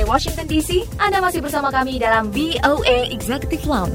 Washington DC, Anda masih bersama kami dalam VOA Executive Lounge.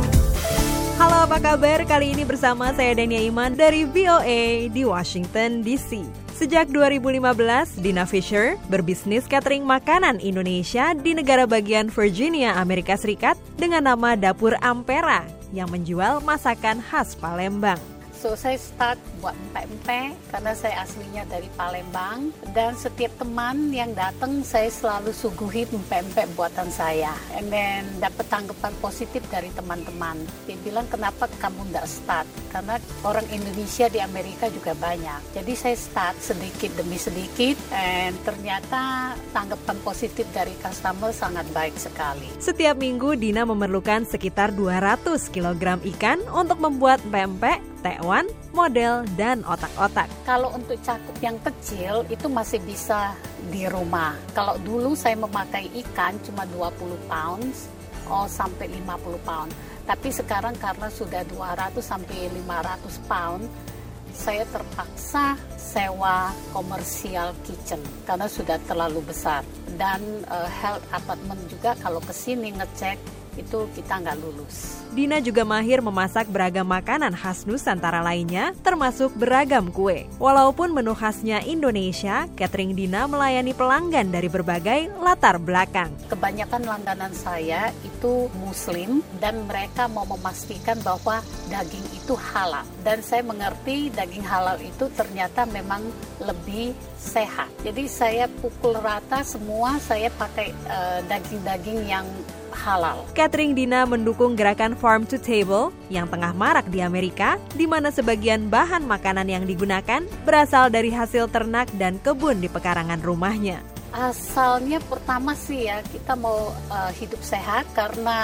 Halo, apa kabar? Kali ini bersama saya Dania Iman dari VOA di Washington DC. Sejak 2015, Dina Fisher berbisnis catering makanan Indonesia di negara bagian Virginia, Amerika Serikat dengan nama Dapur Ampera yang menjual masakan khas Palembang. So, saya start buat empek-empek karena saya aslinya dari Palembang. Dan setiap teman yang datang, saya selalu suguhi empek-empek buatan saya. And then dapat tanggapan positif dari teman-teman. Dia bilang, kenapa kamu nggak start? Karena orang Indonesia di Amerika juga banyak. Jadi saya start sedikit demi sedikit. And ternyata tanggapan positif dari customer sangat baik sekali. Setiap minggu, Dina memerlukan sekitar 200 kg ikan untuk membuat empek-empek, tekwan, model, dan otak-otak. Kalau untuk cakup yang kecil itu masih bisa di rumah. Kalau dulu saya memakai ikan cuma 20 pounds sampai 50 pound. Tapi sekarang karena sudah 200 sampai 500 pound, saya terpaksa sewa komersial kitchen karena sudah terlalu besar. Dan health apartment juga kalau kesini ngecek itu kita nggak lulus. Dina juga mahir memasak beragam makanan khas Nusantara lainnya, termasuk beragam kue. Walaupun menu khasnya Indonesia, catering Dina melayani pelanggan dari berbagai latar belakang. Kebanyakan langganan saya itu Muslim dan mereka mau memastikan bahwa daging itu halal. Dan saya mengerti daging halal itu ternyata memang lebih sehat. Jadi saya pukul rata semua, saya pakai daging-daging yang halal. Catering Dina mendukung gerakan Farm to Table yang tengah marak di Amerika, di mana sebagian bahan makanan yang digunakan berasal dari hasil ternak dan kebun di pekarangan rumahnya. Asalnya pertama sih ya kita mau hidup sehat karena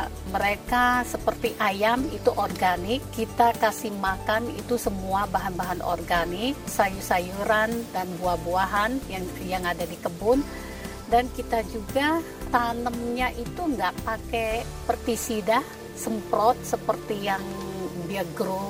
mereka seperti ayam itu organik, kita kasih makan itu semua bahan-bahan organik, sayur-sayuran dan buah-buahan yang ada di kebun. Dan kita juga tanamnya itu nggak pakai pestisida, semprot seperti yang dia grow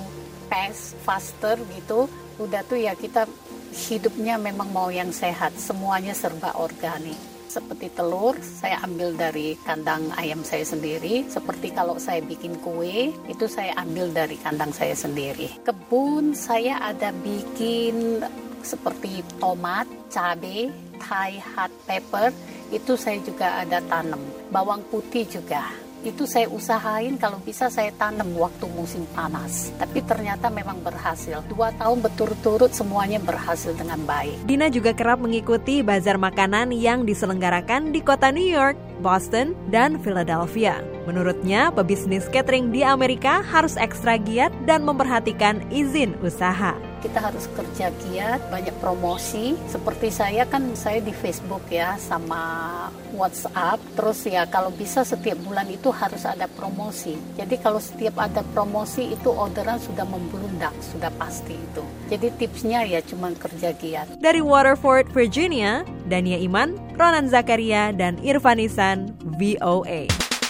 faster gitu. Udah tuh ya kita hidupnya memang mau yang sehat, semuanya serba organik. Seperti telur, saya ambil dari kandang ayam saya sendiri. Seperti kalau saya bikin kue, itu saya ambil dari kandang saya sendiri. Kebun saya ada bikin seperti tomat, cabai, Thai hot pepper, itu saya juga ada tanam. Bawang putih juga, itu saya usahain kalau bisa saya tanam waktu musim panas. Tapi ternyata memang berhasil. 2 tahun berturut-turut semuanya berhasil dengan baik. Dina juga kerap mengikuti bazar makanan yang diselenggarakan di kota New York, Boston, dan Philadelphia. Menurutnya, pebisnis catering di Amerika harus ekstra giat dan memperhatikan izin usaha. Kita harus kerja giat, banyak promosi. Seperti saya di Facebook ya, sama WhatsApp. Terus ya kalau bisa setiap bulan itu harus ada promosi. Jadi kalau setiap ada promosi itu orderan sudah membludak, sudah pasti itu. Jadi tipsnya ya cuma kerja giat. Dari Waterford, Virginia, Dania Iman, Ronan Zakaria, dan Irfan Isan, VOA.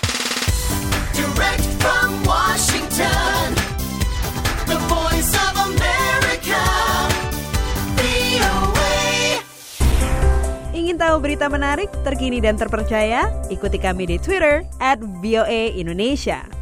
Direct from Washington, the voice of America, VOA. Ingin tahu berita menarik, terkini dan terpercaya? Ikuti kami di Twitter @VOA Indonesia.